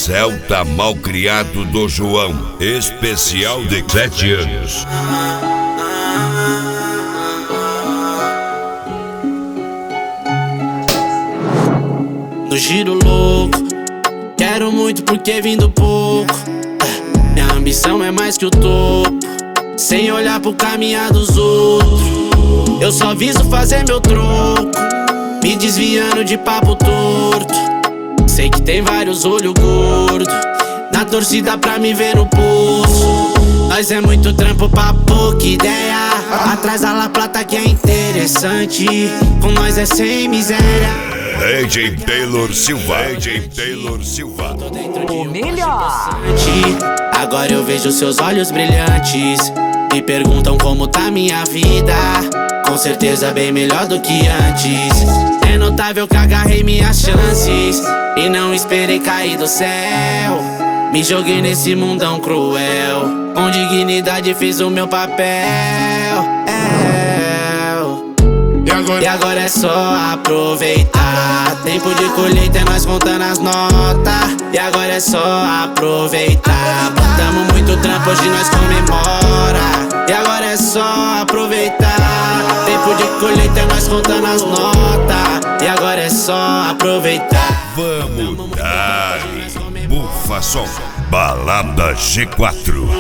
Celta Malcriado do João, especial de 7 anos. No giro louco, quero muito porque vim do pouco. Minha ambição é mais que o topo, sem olhar pro caminhar dos outros. Eu só viso fazer meu troco, me desviando de papo torto. Sei que tem vários olhos gordos na torcida pra me ver no pulso. Nós é muito trampo pra pouca ideia, atrás da La Plata que é interessante. Com nós é sem miséria. DJ Taylor Silva, DJ Taylor Silva. O melhor. Agora eu vejo seus olhos brilhantes, me perguntam como tá minha vida. Com certeza bem melhor do que antes. É notável que agarrei minhas chances e não esperei cair do céu. Me joguei nesse mundão cruel, com dignidade fiz o meu papel. E agora é só aproveitar. Tempo de colheita é nós contando as notas. E agora é só aproveitar. Botamos muito trampo, hoje nós comemora. E agora é só aproveitar. Tempo de colheita é nós contando as notas. E agora é só aproveitar. Vamos dar Bufa Som, Balada G4.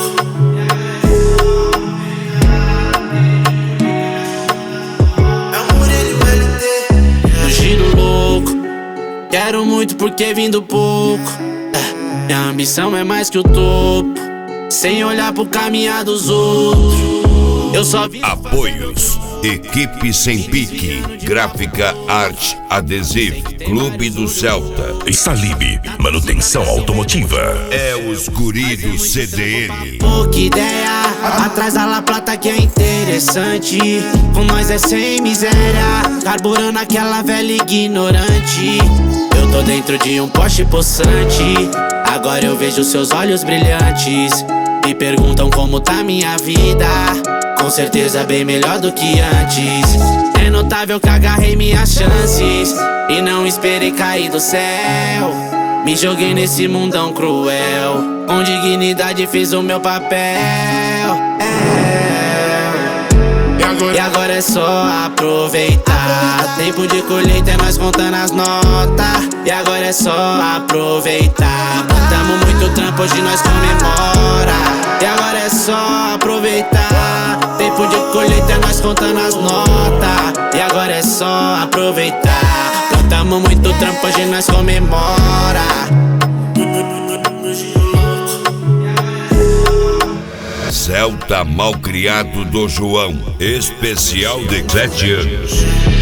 Quero muito porque vim do pouco. Minha ambição é mais que o topo, sem olhar pro caminhar dos outros. Eu só vi. Apoios: Equipe Sem Pique, Gráfica Arte Adesivo, Clube do Celta e Salib, Manutenção Automotiva. É os guri do CDN. Pouca ideia, atrás da La Plata que é interessante. Com nós é sem miséria, carburando aquela velha ignorante. Eu tô dentro de um Porsche possante, agora eu vejo seus olhos brilhantes. Me perguntam como tá minha vida, com certeza bem melhor do que antes. É notável que agarrei minhas chances e não esperei cair do céu. Me joguei nesse mundão cruel, com dignidade fiz o meu papel. E agora é só aproveitar. Tempo de colheita é nós contando as notas. E agora é só aproveitar. Botamos muito trampo, hoje nós comemora. E agora é só aproveitar. Tempo de colheita é nós contando as notas. E agora é só aproveitar. Botamos muito trampo, hoje nós comemora. Celta Malcriado do João, especial de 7 anos.